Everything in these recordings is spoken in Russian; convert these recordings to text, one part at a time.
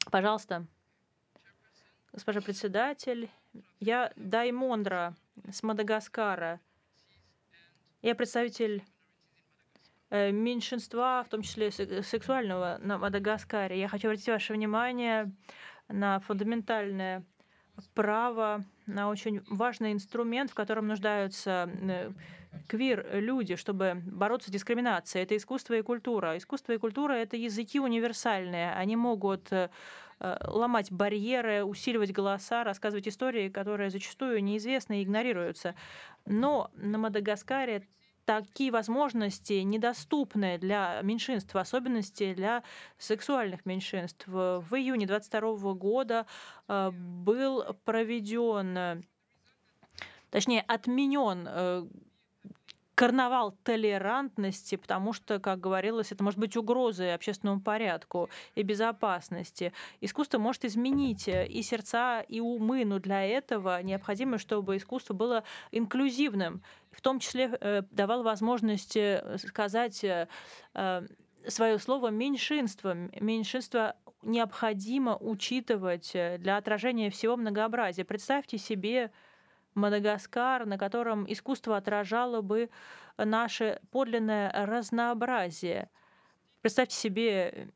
Пожалуйста, госпожа председатель, я Даймондра с Мадагаскара. Я представитель меньшинства, в том числе сексуального, на Мадагаскаре. Я хочу обратить ваше внимание на фундаментальное право, на очень важный инструмент, в котором нуждаются квир-люди, чтобы бороться с дискриминацией. Это искусство и культура. Искусство и культура — это языки универсальные. Они могут ломать барьеры, усиливать голоса, рассказывать истории, которые зачастую неизвестны и игнорируются. Но на Мадагаскаре такие возможности недоступны для меньшинств, в особенности для сексуальных меньшинств. В июне 22 года был проведен, точнее, отменен карнавал толерантности, потому что, как говорилось, это может быть угрозой общественному порядку и безопасности. Искусство может изменить и сердца, и умы, но для этого необходимо, чтобы искусство было инклюзивным, в том числе давало возможность сказать свое слово меньшинствам. Меньшинство необходимо учитывать для отражения всего многообразия. Представьте себе Мадагаскар, на котором искусство отражало бы наше подлинное разнообразие. Представьте себе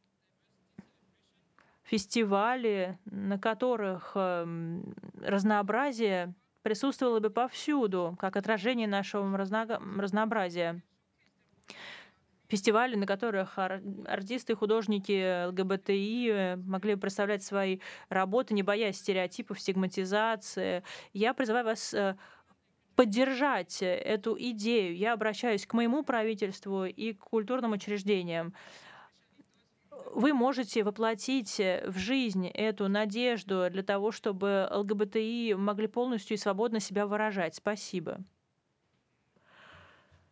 фестивали, на которых разнообразие присутствовало бы повсюду, как отражение нашего разнообразия. Фестивали, на которых артисты и художники ЛГБТИ могли бы представлять свои работы, не боясь стереотипов, стигматизации. Я призываю вас поддержать эту идею. Я обращаюсь к моему правительству и к культурным учреждениям. Вы можете воплотить в жизнь эту надежду для того, чтобы ЛГБТИ могли полностью и свободно себя выражать. Спасибо.